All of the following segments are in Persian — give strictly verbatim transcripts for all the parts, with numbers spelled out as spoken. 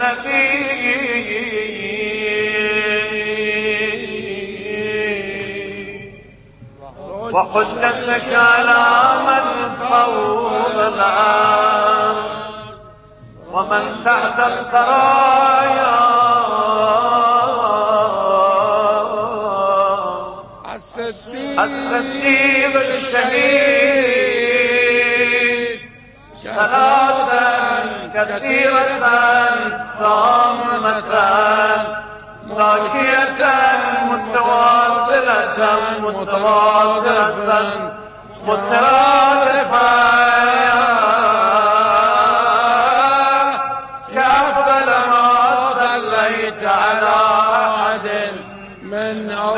النبي وحجتك على من فوق الأرض ومن تحت الثرايا الصديق الشهيد صلاة كثيرة تامة باقية متواصلة متواصلة مترادفة كأفضل ما صليت على أحد من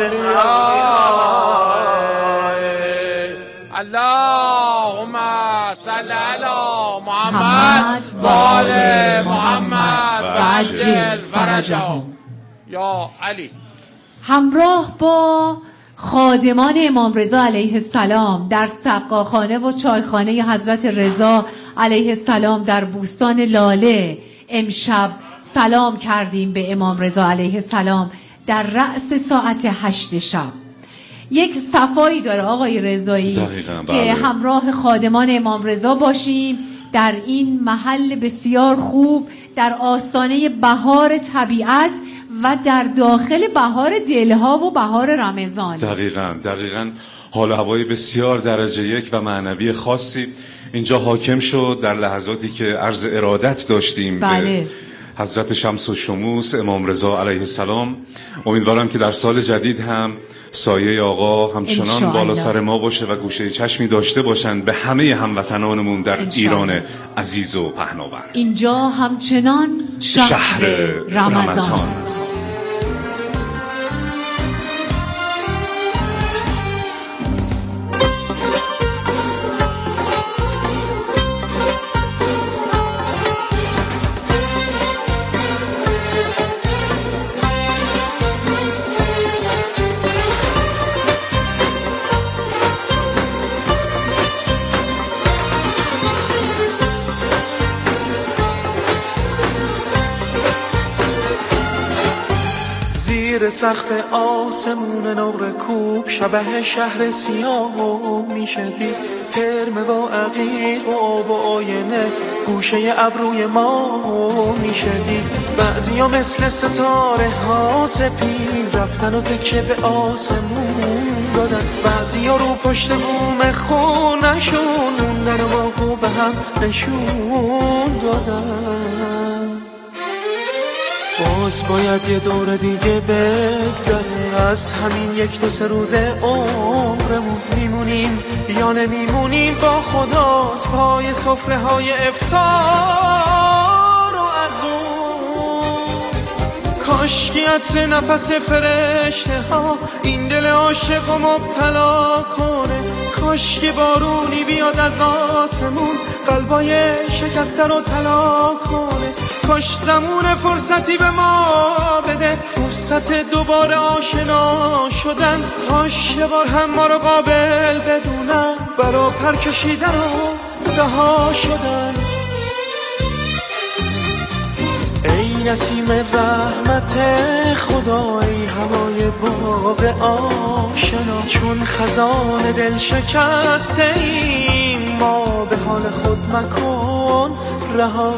أوليائك اللهم صل على محمد و آل محمد وعجل فرجهم یا علی. همراه با خادمان امام رضا علیه السلام در سقاخانه و چایخانه حضرت رضا علیه السلام در بوستان لاله امشب سلام کردیم به امام رضا علیه السلام در رأس ساعت هشت شب. یک صفایی داره آقای رضایی که بله. همراه خادمان امام رضا باشیم در این محل بسیار خوب در آستانه بهار طبیعت و در داخل بهار دلها و بهار رمضان. دقیقاً دقیقاً حال و هوای بسیار درجه یک و معنوی خاصی اینجا حاکم شد در لحظاتی که عرض ارادت داشتیم بله. به حضرت شمس و شموس امام رضا علیه السلام. امیدوارم که در سال جدید هم سایه آقا همچنان بالا سر ما باشه و گوشه چشمی داشته باشند به همه هموطنانمون در ایران عزیز و پهناور. اینجا همچنان شهر, شهر رمضان, رمضان. زیر سقف آسمون نقره کوب شبه شهر سیاه میشه دید ترم و عقیق و آب و آینه گوشه ابروی ما میشه دید بعضی ها مثل ستاره ها سپید رفتن و تکه به آسمون دادن بعضی ها رو پشت بوم خونشون موندن و باقو به هم نشون دادن. باز باید یه دور دیگه بگذره از همین یک دو سه روز عمرمون میمونیم یا نمیمونیم با خداست پای سفره های افطار و عزوم. کاشکی عطر نفس فرشته ها این دل عاشق و مبتلا کنه کاشکی بارونی بیاد از آسمون قلبای شکسته رو طلا کنه کاش زمون فرصتی به ما بده فرصت دوباره آشنا شدن کاش یه بار هم ما رو قابل بدونن برا پر کشیدن و دها شدن. ای نسیم رحمت خدا ای هوای باغ آشنا چون خزان دل شکسته ایم ما به حال خود مکن رها.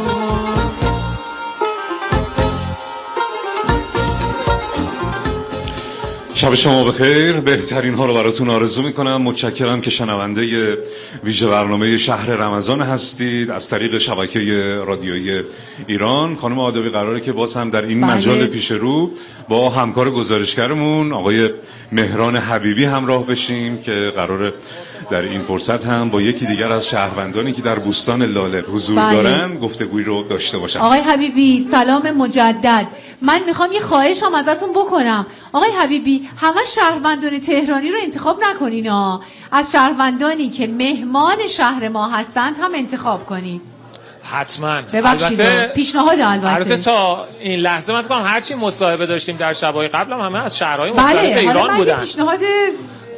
شب شما بخیر، بهترین ها رو براتون آرزو میکنم. متشکرم که شنونده ویژه برنامه شهر رمضان هستید از طریق شبکه رادیویی ایران. خانم آدابی قراره که باز هم در این بله. مجال پیش رو با همکار گزارشگرمون آقای مهران حبیبی همراه بشیم که قراره در این فرصت هم با یکی دیگر از شهروندانی که در بوستان لاله حضور بله. دارن گفتگویی رو داشته باشن. آقای حبیبی سلام مجدد. من میخوام یه خواهش هم ازتون بکنم. آقای حبیبی همه شهروندان تهرانی رو انتخاب نکنین ها. از شهروندانی که مهمان شهر ما هستند هم انتخاب کنین. حتما. ببخشید پیشنهاد البته. البته تا این لحظه من فکر کنم هر چی مصاحبه داشتیم در شبای قبل هم همه از شهرهای مختلف بله. ایران بودن. پیشنهاد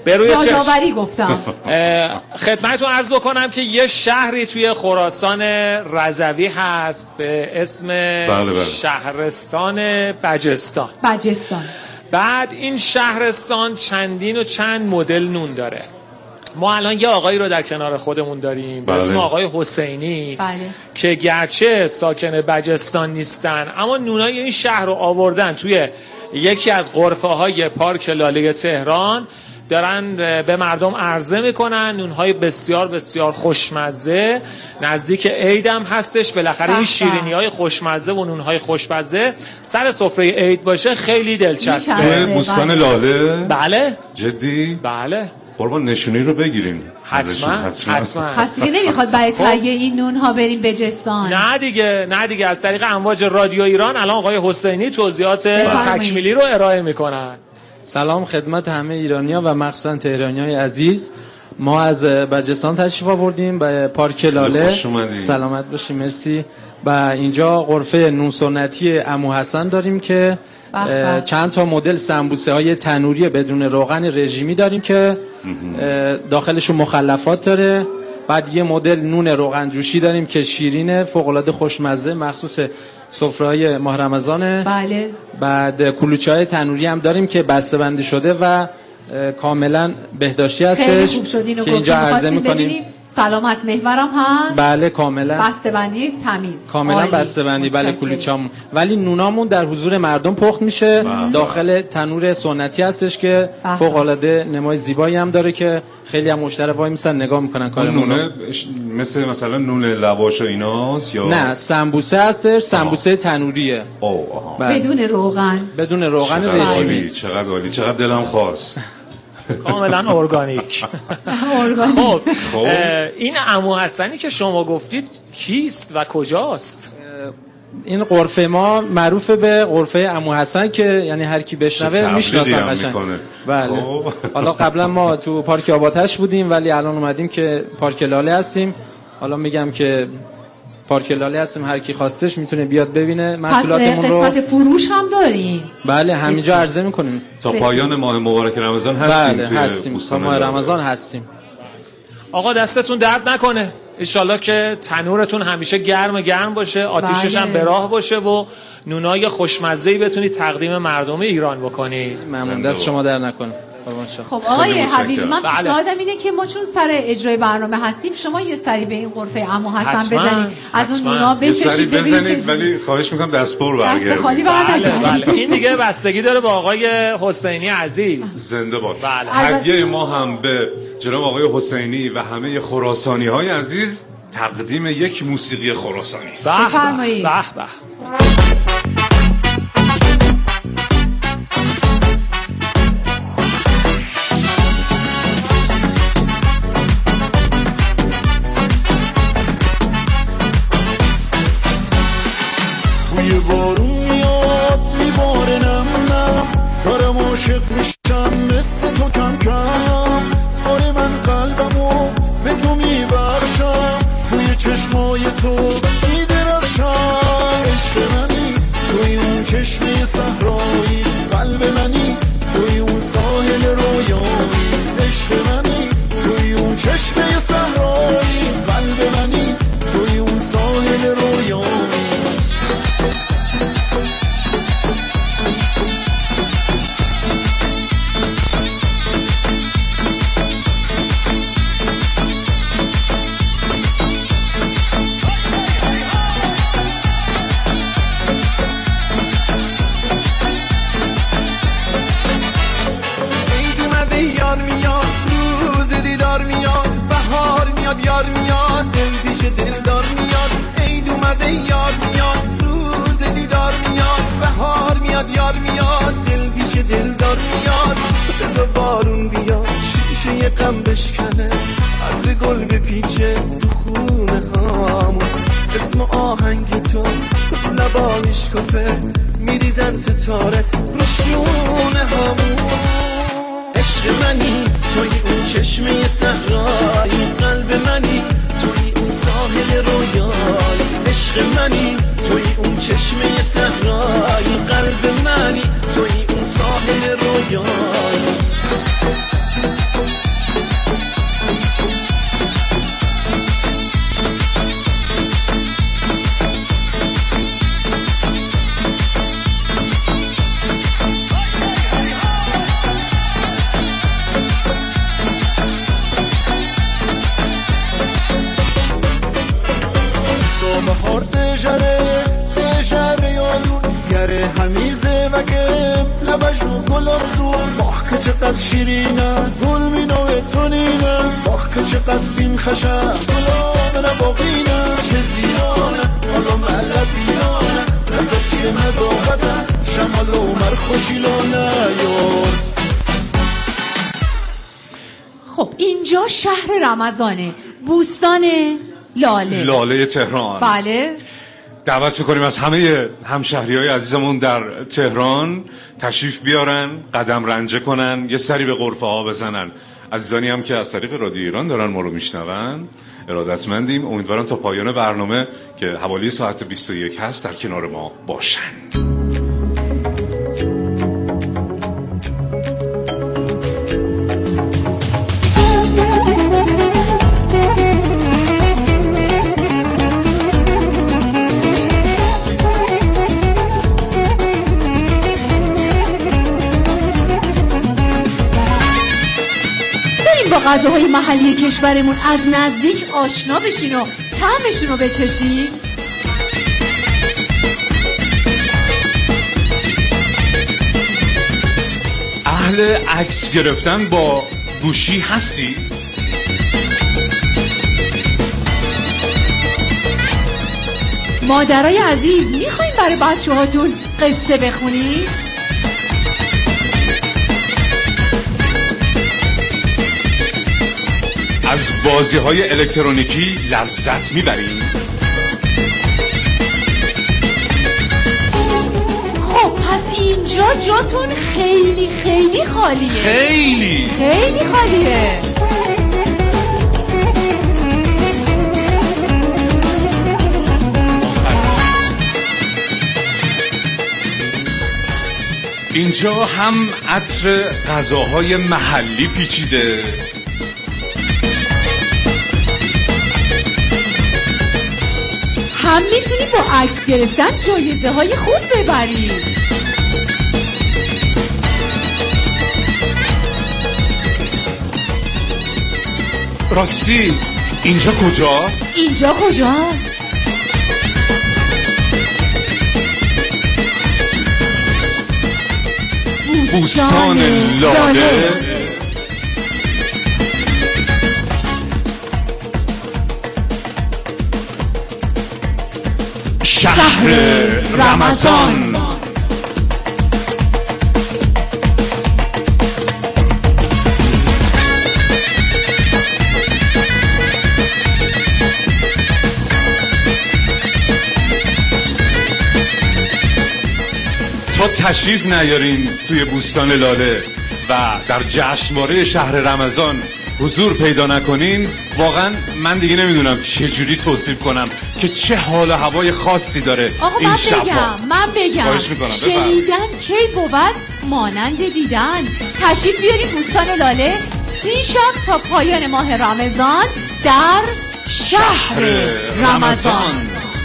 به روی چشم. یادآوری گفتم. خدمتتون عرض بکنم که یه شهری توی خراسان رضوی هست به اسم بله بله. شهرستان بجستان. بجستان. بعد این شهرستان چندین و چند مدل نون داره. ما الان یه آقایی رو در کنار خودمون داریم به اسم آقای حسینی بله. که گرچه ساکن بجستان نیستن اما نونای این شهر رو آوردن توی یکی از غرفه‌های پارک لاله تهران، دارن به مردم عرضه میکنن. نونهای بسیار بسیار خوشمزه، نزدیک عید هم هستش، بالاخره این شیرینی‌های خوشمزه و نونهای خوشمزه سر سفره عید باشه خیلی دلچسبه. توی بوستان لاله؟ بله. جدی؟ بله. قربان نشونی رو بگیریم. حتما حتما. پس دیگه نمیخواد برای تهیه این نون ها بریم بجستان؟ نه دیگه نه دیگه از طریق امواج رادیو ایران الان آقای حسینی توضیحات تکمیلی رو ارائه میکنن. سلام خدمت همه ایرانی‌ها و مخصوصا تهرانی‌های عزیز. ما از بجستان تشریف آوردیم به پارک لاله. سلامت باشی، مرسی. و اینجا غرفه نون سنتی عمو حسن داریم که چند تا مدل سمبوسه های تنوری بدون روغن رژیمی داریم که داخلشون مخلفات داره. بعد یه مدل نون روغن جوشی داریم که شیرینه، فوق العاده خوشمزه، مخصوص سفره‌های ماه رمضانه. بله. بعد کلوچه‌های تنوری هم داریم که بسته‌بندی شده و کاملا بهداشتی هستش. خیلی خوب شد اینو که اینجا عرضه می‌کنیم. سلامت محورم هست. بله کاملا. بسته‌بندی تمیز. کاملا بسته‌بندی. بله کلوچه‌مون. ولی نونامون در حضور مردم پخت میشه. داخل تنور سنتی هستش که فوق العاده نمای زیبایی هم داره که خیلی هم مشتری وای میسن نگاه میکنن کارمون. نونه مثل مثلا نون لواش و ایناست یا نه سمبوسه هستش، سمبوسه تنوریه. اوه بدون روغن. بدون روغن رژیمی. چقدر عالی، چقدر دلم خواست. کاملا ارگانیک. خب این عمو حسنی که شما گفتید کیست و کجاست؟ این غرفه ما معروف به غرفه عمو حسن که یعنی هر کی بشنوه میشناسه قشنگ. بله. حالا قبلا ما تو پارک آباتش بودیم ولی الان اومدیم که پارک لاله هستیم. حالا میگم که پارک لاله هستیم، هر کی خواستش میتونه بیاد ببینه محصولاتمون رو. قسمت فروش هم داریم. بله همینجا عرضه میکنیم. تا پایان ماه مبارک رمضان هستیم. بله هستیم. تا ماه رمضان هستیم. آقا دستتون درد نکنه. انشالله که تنورتون همیشه گرم گرم باشه، آتیشش هم به راه باشه و نونای خوشمزه‌ای بتونید تقدیم مردم ایران بکنید. ممنون، دست شما در نکنه. خب آقای حبیبی من پیشنهادم اینه که ما چون سر اجرای برنامه هستیم شما یه سری به این غرفه عمو حسن بزنید، از اون نونا بچشید بزنید، ولی خواهش میکنم دست پر برگردید. دست خالی برگردید. بله بله این دیگه بستگی داره با آقای حسینی عزیز. زنده باد. بله. هدیه ما هم به جناب آقای حسینی و همه خراسانی های عزیز تقدیم یک موسیقی خراسانی است. بفرمایید. به به. بارون میاد میباره نم نم دارم عاشق میشم مثل تو کم کم. آره من قلبمو به تو میبخشم، توی چشمای تو میدرخشم. عشق منی توی اون چشمه صحرایی، قلب منی توی اون ساحل رویایی. عشق منی توی اون چشمه صحرایی، قلب منی توی اون ساحل رویایی. یار میاد دل پیش دلدار میاد. عید اومده یار میاد روز دیدار میاد. بهار میاد یار میاد دل پیش دلدار میاد. بذار بارون بیاد شیشه غم بشکنه، عطر گل بپیچه تو خونه هامون. اسم آهنگ تو لبا میشکفه، میریزن ستاره رو شونه هامون. عشق منی توی اون چشمه صحرایی، قلب منی توی اون ساحل رویایی. عشق منی توی اون چشمه صحرایی، قلب منی توی اون ساحل رویایی. عوض رو گل و سور باخ که چقدر شیرینه گل مینوه تونینه باخ که چقدر بین خشه گلا منه باقینه چه زیرانه حالا محله بیرانه رسد چیه مداغته شمال عمر خوشیلانه یار. خب اینجا شهر رمضانه، بوستان لاله لاله تهران. بله. دعوت میکنیم از همه همشهریای عزیزمون در تهران تشریف بیارن، قدم رنجه کنن، یه سری به غرفه ها بزنن. عزیزانی هم که از طریق رادیو ایران دارن ما رو میشنون ارادتمندیم. امیدوارم تا پایان برنامه که حوالی ساعت بیست و یک هست در کنار ما باشن. با غذاهای محلی کشورمون از نزدیک آشنا بشین و طعمشون رو بچشین. اهل عکس گرفتن با گوشی هستی؟ مادرای عزیز میخواین برای بچه هاتون قصه بخونی؟ از بازی های الکترونیکی لذت میبریم؟ خب پس اینجا جاتون خیلی خیلی خالیه. خیلی خیلی خالیه. اینجا هم عطر غذاهای محلی پیچیده، هم میتونی با عکس گرفتن جایزه های خوب ببری. راستی اینجا کجاست؟ اینجا کجاست؟ بوستان لاله. شهر رمضان. تا تشریف نیارین توی بوستان لاله و در جشنواره شهر رمضان حضور پیدا نکنین، واقعا من دیگه نمیدونم چجوری توصیف کنم که چه حال و هوای خاصی داره این من شبا. بگم من بگم شنیدن کی بود مانند دیدن. تشریف بیارید بوستان لاله سی شب تا پایان ماه رمضان در شهر رمضان.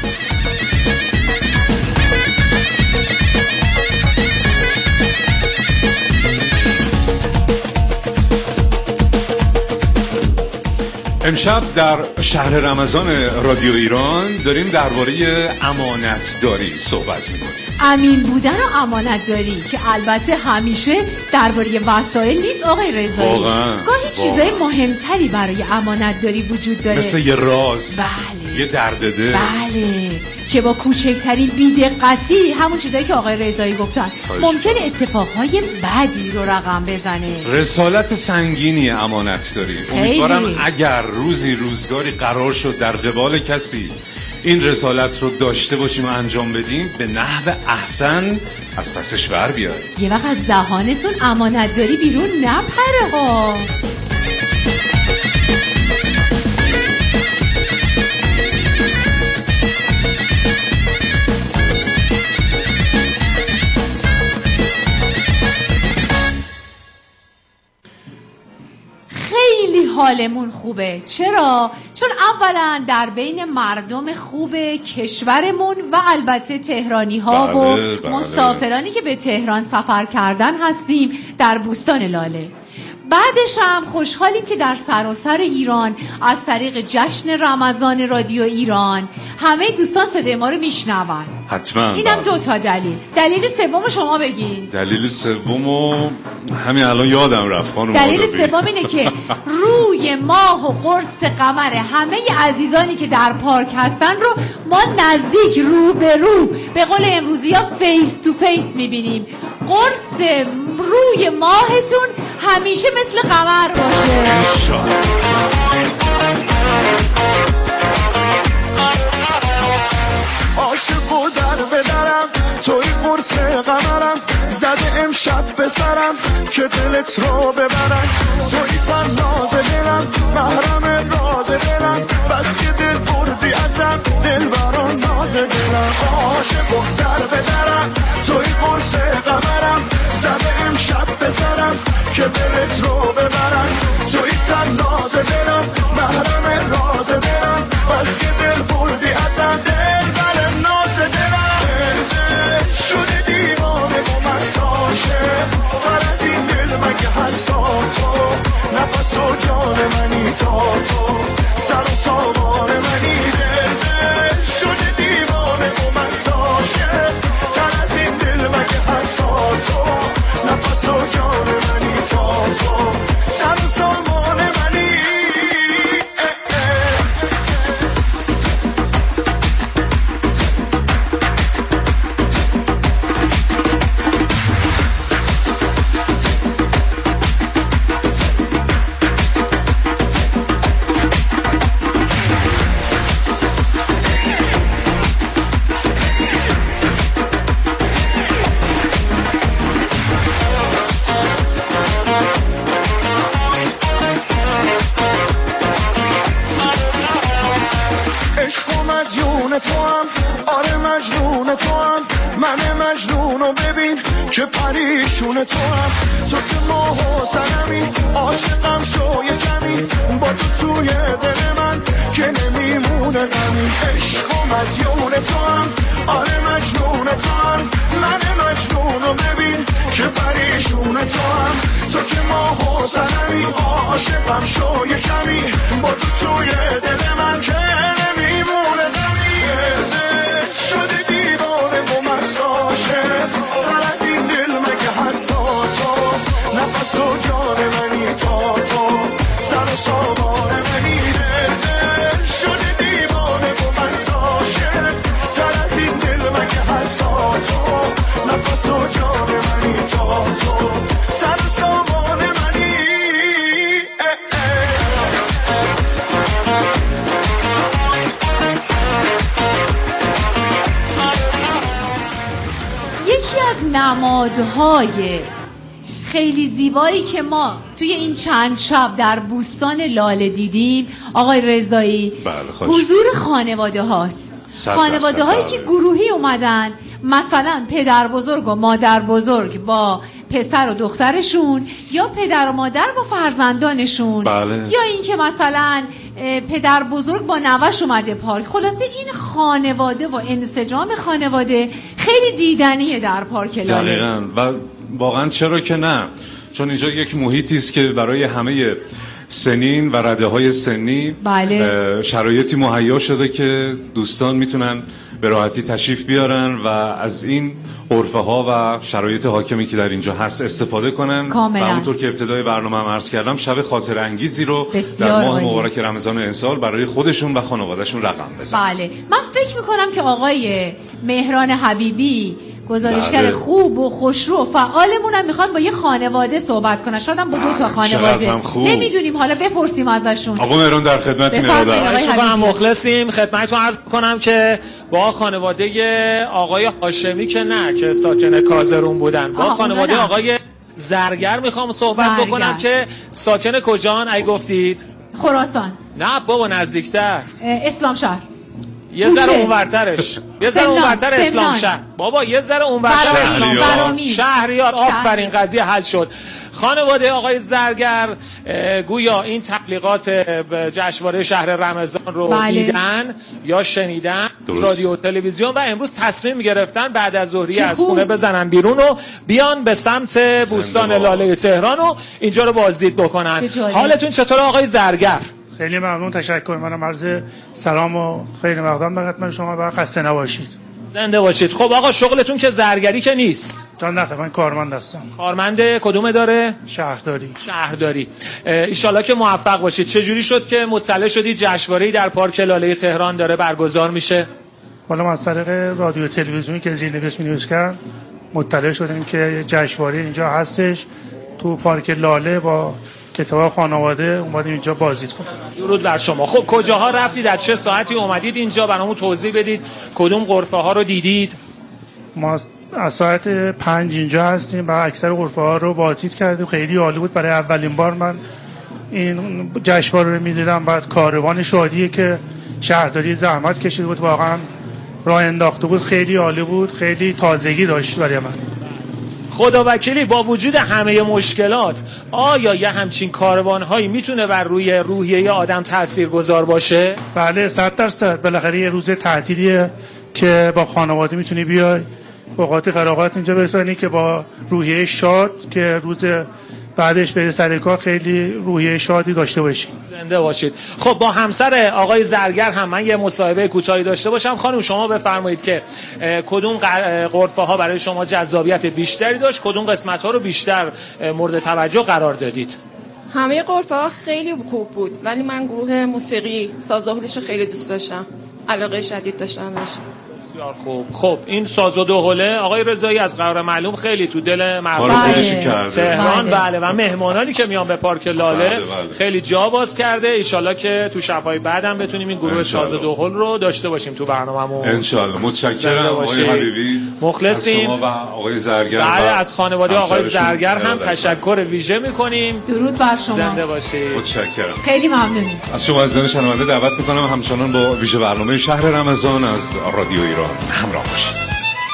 امشب در شهر رمضان رادیو ایران داریم درباره امانتداری صحبت میکنیم. امین بودن و امانتداری که البته همیشه درباره وسایل نیست آقای رضایی. واقعا گاهی چیزای مهمتری برای امانتداری وجود داره، مثل یه راز، بله، یه درد دل، بله، که با کوچکترین بی‌دقتی همون چیزایی که آقای رضایی گفتن ممکن اتفاقهای بدی رو رقم بزنه. رسالت سنگینی امانتداری. امیدوارم اگر روزی روزگاری قرار شد در قبال کسی این رسالت رو داشته باشیم و انجام بدیم، به نحو احسن از پسش بر بیاریم. یه وقت از دهانتون امانتداری بیرون نپره ها. حالمون خوبه. چرا؟ چون اولا در بین مردم خوب کشورمون و البته تهرانی ها بله، و بله. مسافرانی که به تهران سفر کردن هستیم در بوستان لاله. بعدش هم خوشحالیم که در سراسر ایران از طریق جشن رمضان رادیو ایران همه دوستان صدای ما رو میشنون. حتما. اینم دو تا دلیل. دلیل سوم شما بگین. دلیل سومو همین الان یادم رفت خانم. دلیل سوم اینه که روی ماه و قرص قمر همه عزیزانی که در پارک هستن رو ما نزدیک رو به رو، به قول امروزی ها فیس تو فیس میبینیم. قرص روی ماهتون همیشه مثل قمر باشه. عاشق و در بدرم توی قرص قمرم، زده امشب به سرم که دلت رو ببرم. توی تن ناز دلم، محرم راز دلم، بس که دل بردی ازم، دل بران ناز دلم. عاشق و در بدرم توی قرص قمرم، زده امشب به سرم که دلت رو ببرم. توی تن ناز دلم، محرم راز دلم، بس که دل بردی ازم، دل بران ناز دلم. شده دیوانه و مساشه، تر از این دل مگه هست تا تو، نفس و جان منی تا تو، سر و سامان منی. دل شده دیوانه و مساشه، تر از این دل مگه هست تا تو، نفس و جان منی تا تو، سر و سامان منی. که پریشون تو هم، تو که ماه و سنمی، عاشقم شو یه کمی، با تو توی دل من که نمیمونه غمی. عشق و مدیون تو هم، آره مجنون تو هم، من مجنون رو ببین که پریشون تو هم. تو که ماه و سنمی، عاشقم شو یه کمی، با تو توی دل من که نمیمونه غمی. شده دیوانه و مساشه، تر از این دل مگه هست تا تو، نفس و جان منی تا تو، سر و سامان منی. دل شده دیوانه و مساشه، تر از این دل مگه هست تا تو، نفس و جان منی تا تو، سر و سامان منی. یکی از نمادهای خیلی زیبایی که ما توی این چند شب در بوستان لاله دیدیم آقای رضایی، بله حضور خانواده هاست. خانواده هایی که گروهی اومدن، مثلا پدر بزرگ و مادر بزرگ با پسر و دخترشون، یا پدر و مادر با فرزندانشون، بله. یا اینکه مثلا پدر بزرگ با نوش اومده پارک. خلاصه این خانواده و انسجام خانواده خیلی دیدنیه در پارک لاله. دقیقاً. و واقعا چرا که نه، چون اینجا یک محیطی است که برای همه سنین و رده های سنی بله. شرایطی مهیا شده که دوستان میتونن به راحتی تشریف بیارن و از این عرفه ها و شرایط حاکمی که در اینجا هست استفاده کنن. کاملا. و همونطور که ابتدای برنامه هم عرض کردم، شب خاطر انگیزی رو در ماه مبارک رمضان امسال برای خودشون و خانوادهشون رقم بزنن. بله، من فکر میکنم که آقای مهران حبیبی گزارشگر بله. خوب و خوشرو و فعالمون هم میخوان با یه خانواده صحبت کنن، شاید هم با دو تا خانواده، نمیدونیم، حالا بپرسیم ازشون. آقا مهران در خدمتیم. ارادت مخلصیم. خدمتتون عرض کنم که با خانواده آقای هاشمی که نه که ساکن کازرون بودن، با خانواده نه. آقای زرگر میخوام صحبت زرگر. بکنم که ساکن کجان ای گفتید؟ خراسان. نه بابا نزدیکتر، اسلام شهر. یه ذره اونورترش، یه ذره اونورتر اسلام شهر. بابا یه ذره اونورتر اسلام شهریار. آفرین، قضیه حل شد. خانواده آقای زرگر گویا این تبلیغات جشنواره شهر رمضان رو بله. دیدن یا شنیدن رادیو و تلویزیون و امروز تصمیم گرفتن بعد از ظهری از خونه بزنن بیرون و بیان به سمت بوستان لاله تهران و اینجا رو بازدید بکنن. حالتون چطور آقای زرگر؟ خیلی ممنون، تشکر. منم عرض سلام و خیلی مقدم به خدمت شما و خسته نباشید. زنده باشید. خب آقا شغلتون که زرگری که نیست؟ جان نخیر، من کارمند هستم. کارمند کدوم اداره؟ شهرداری. شهرداری. ان شاءالله که موفق باشید. چه جوری شد که مطلع شدید جشنواره‌ای در پارک لاله تهران داره برگزار میشه؟ والا ما از طریق رادیو تلویزیونی که زیرنویس می‌نویس کرد مطلع شدیم که جشنواره اینجا هستش تو پارک لاله. با اتفاق خانواده اومدیم اینجا بازدید کنیم. درود بر شما. خب کجاها رفتید؟ از چه ساعتی اومدید اینجا؟ برامون توضیح بدید. کدوم غرفه ها رو دیدید؟ ما از ساعت پنج اینجا هستیم و اکثر غرفه ها رو بازدید کردیم. خیلی عالی بود. برای اولین بار من این جشنواره رو می‌دیدم. بعد کاروان شادیه که شهرداری زحمت کشیده بود، واقعا راه انداخته بود. خیلی عالی بود، خیلی تازگی داشت برای من. خدا وکیلی با وجود همه مشکلات آیا یه همچین کاروان‌هایی میتونه بر روی روحیه آدم تاثیرگذار باشه؟ بله، صد درصد. بالاخره یه روز تعطیلیه که با خانواده میتونی بیای اوقات فراغت اینجا برسانی که با روحیه شاد که روز بعدش بری سر کار خیلی روحیه شادی داشته باشی. زنده باشید. خب با همسر آقای زرگر هم من یه مصاحبه کوتاهی داشته باشم. خانم شما بفرمایید که کدوم غرفه ها برای شما جذابیت بیشتری داشت، کدوم قسمت ها رو بیشتر مورد توجه قرار دادید؟ همه غرفه ها خیلی خوب بود، ولی من گروه موسیقی سازدهلش رو خیلی دوست داشتم، علاقه شدید داشتم بهش. بسیار خوب. خب این ساز و دوحله آقای رضایی از قرار معلوم خیلی تو دل مردم تهران بله. بله و مهمانانی که میان به پارک لاله بله بله. خیلی جا باز کرده. ان شاءالله که تو شب‌های بعدم بتونیم این گروه ساز و دوحل رو داشته باشیم تو برنامه‌مون. ان شاءالله. متشکرم آقای حبیبی. مخلصیم. شما و آقای زرگر. بله از خانواده آقای زرگر هم تشکر ویژه می‌کنیم. درود بر شما. زنده باشید. متشکرم. خیلی ممنونیم. از شما عزیزان شنونده دعوت می‌کنم همچنان با ویژه برنامه شهر رمضان از رادیو ایران همراه باشید.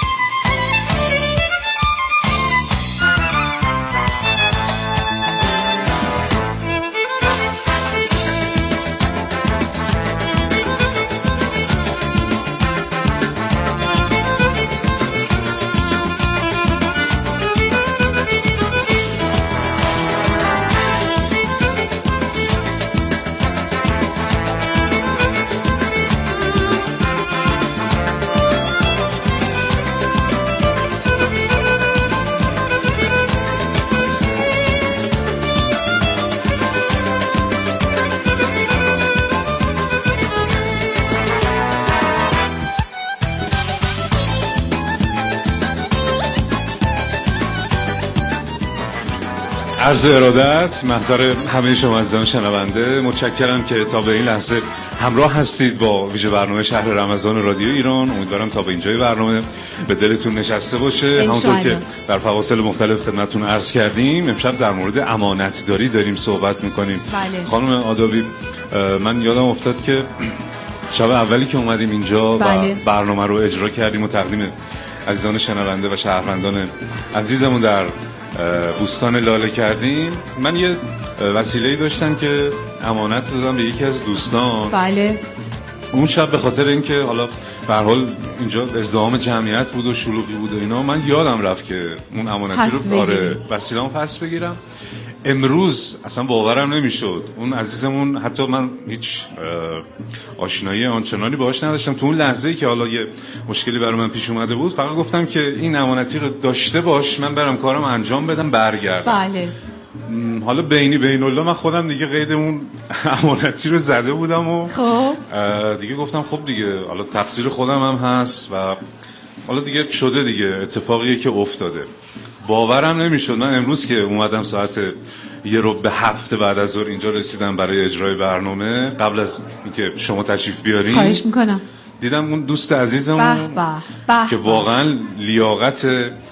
عرض ارادت محضر همه شما عزیزان شنونده. متشکرم که تا به این لحظه همراه هستید با ویژه برنامه شهر رمضان رادیو ایران. امیدوارم تا به اینجای برنامه به دلتون نشسته باشه. همونطور که در فواصل مختلف خدمتتون عرض کردیم امشب در مورد امانتداری داریم صحبت میکنیم. بله. خانم آدابی، من یادم افتاد که شب اولی که اومدیم اینجا بله. و برنامه رو اجرا کردیم و تقدیم عزیزان شنونده و شهروندان عزیزمون در بوستان لاله کردیم، من یه وسیله‌ای داشتم که امانت دادم به یکی از دوستان. بله. اون شب به خاطر اینکه حالا به هر حال اینجا ازدحام جمعیت بود و شلوغی بود و اینا، من یادم رفت که اون امانتی رو آره وسیله‌ام پس بگیرم. امروز اصلا باورم نمیشد. اون عزیزمون حتی من هیچ آشنایی آنچنانی باهاش نداشتم. تو اون لحظه‌ای که حالا یه مشکلی برای من پیش اومده بود فقط گفتم که این امانتی رو داشته باش، من برم کارم انجام بدم برگردم. بله. حالا بینی بین الله من خودم دیگه قید اون امانتی رو زده بودم و خب دیگه گفتم خب دیگه حالا تقصیر خودم هم هست و حالا دیگه شده دیگه، اتفاقیه که افتاده. باورم نمیشد. من امروز که اومدم ساعت یه رو به هفت بعد از ظهر اینجا رسیدم برای اجرای برنامه، قبل از اینکه شما تشریف بیارین خواهش میکنم، دیدم اون دوست عزیزمون که واقعا لیاقت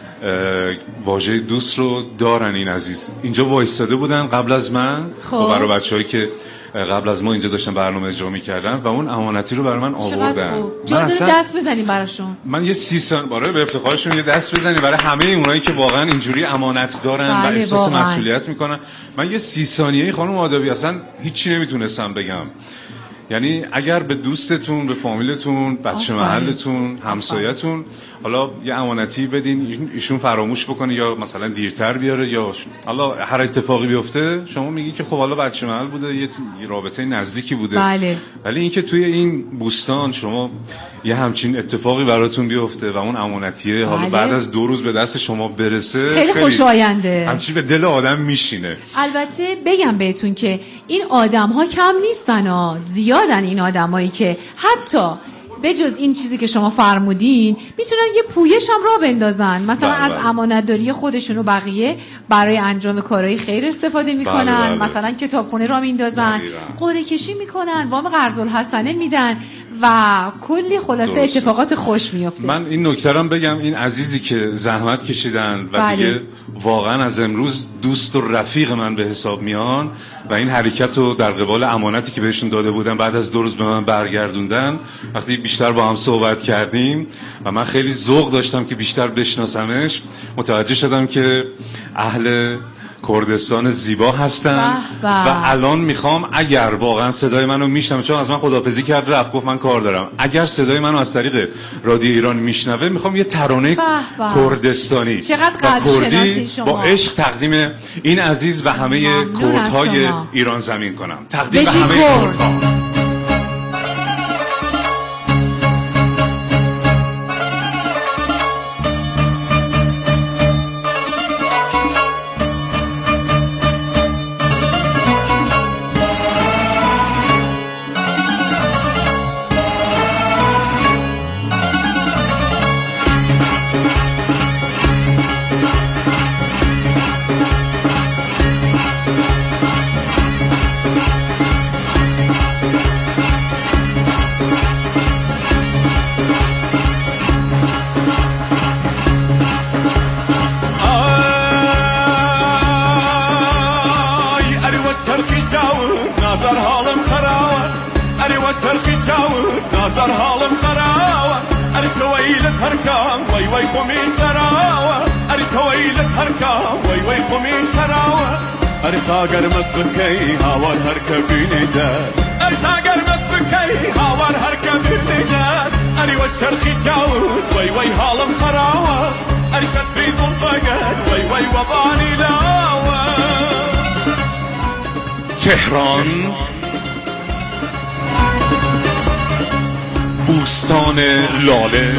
واژه دوست رو دارن. این عزیز اینجا وایستاده بودن قبل از من و برای بچه‌هایی که قبل از ما اینجا داشتن برنامه اجرا می‌کردن و اون امانتی رو برای من آوردن. چقدر خوب. دست بزنیم براشون. من یه سی ثانیه برای به افتخارشون یه دست بزنیم برای همه اونایی که واقعا اینجوری امانت دارن و احساس مسئولیت میکنن. من یه سی ثانیه‌ای خانم آدابی اصلا هیچی نمیتونستم بگم. یعنی اگر به دوستتون، به فامیلتون، بچه محلتون، همسایتون حالا یه امانتی بدین، ایشون فراموش بکنه یا مثلا دیرتر بیاره یا حالا هر اتفاقی بیفته، شما میگی که خب حالا بچه محل بوده، یه رابطه نزدیکی بوده. بله. ولی اینکه توی این بوستان شما یه همچین اتفاقی براتون بیفته و اون امانتیه حالا بعد از دو روز به دست شما برسه، خیلی, خیلی خوشاینده، همچین به دل آدم میشینه. البته بگم بهتون که این آدم ها کم نیستن ها، زیادن این آدمایی که حتی به جز این چیزی که شما فرمودین میتونن یه پویش هم را بندازن، مثلا بله از امانتداری خودشون و بقیه برای انجام کارهای خیر استفاده میکنن. بله بله. مثلا کتابخونه را میندازن، قرعه کشی میکنن، وام قرض الحسنه میدن و کلی خلاصه درسته. اتفاقات خوش میفته. من این نکته رو بگم، این عزیزی که زحمت کشیدن و بله. دیگه واقعا از امروز دوست و رفیق من به حساب میان و این حرکت رو در قبال امانتی که بهشون داده بودم بعد از دو روز به من برگردوندن. وقتی بیشتر با هم صحبت کردیم و من خیلی ذوق داشتم که بیشتر بشناسمش، متوجه شدم که اهل کردستان زیبا هستن و الان میخوام اگر واقعا صدای منو میشنوه، چون از من خداحافظی کرد رفت گفت من کار دارم، اگر صدای منو از طریق رادیو ایران میشنوه میخوام یه ترانه کردستانی و کردی با عشق تقدیم این عزیز و همه کردهای ایران زمین کنم. تقدیم به همه کردها. تاگر مسبکی هوار هر کبینی داد، ای تاگر مسبکی هوار هر کبینی داد، اری و شرخی شاود وی وی حالم خراوه، اری شد فریز الفقد وی وی و بانی لاوه. تهران بوستان لاله،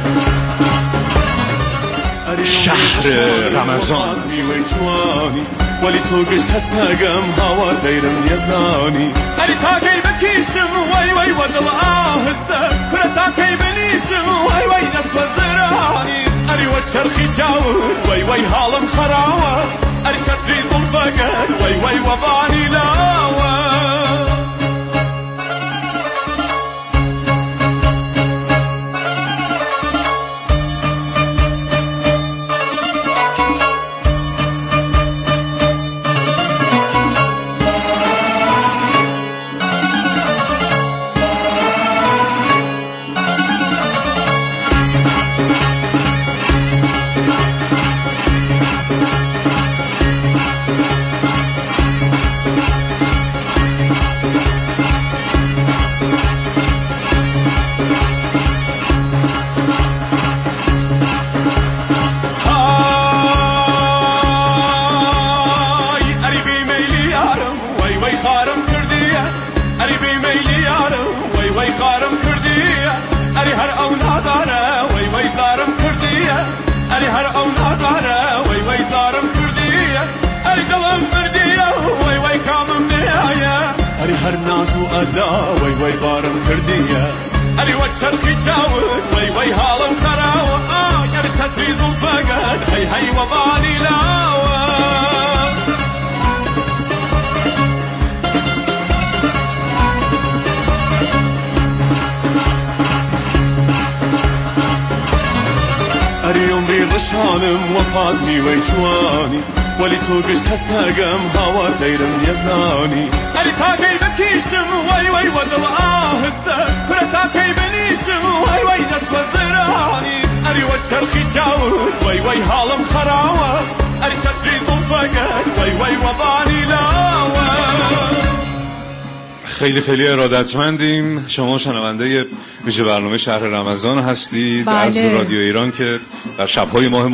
شهر رمضان، ولی تو گش کس نگم هوا دیرم یزانی، اری تاکی بکیشم وای وای و دل آهسته، کره تاکی بنیشم وای وای دست بزرانی، اری و شرخی شاود وای وای حالم خراوه، اری شد فریز الفقد وای وای و بانی لاوه. هر ناس و ادا وی وی بارم کردیه، اری و چرخی شاود وی وی حالم خراوه، آه اری ستریز الفقد هی هی و بانی لاوه. اری عمری رشانم و پاد میوی جوانی، ولی تو گش کس نگم هوا دیرم یزانی، اری تاکی بکیشم وای وای و دل آهسته، کره تاکی بنیشم وای وای دست بزرانی، اری و شرخی شاود وای وای حالم خراوه، اری شد فریز الفقد وای وای و بانی لاوه. خیلی خیلی ارادتمندیم. شما شنونده ویژه برنامه شهر رمضان هستید. بله. از رادیو ایران که در شب‌های ماه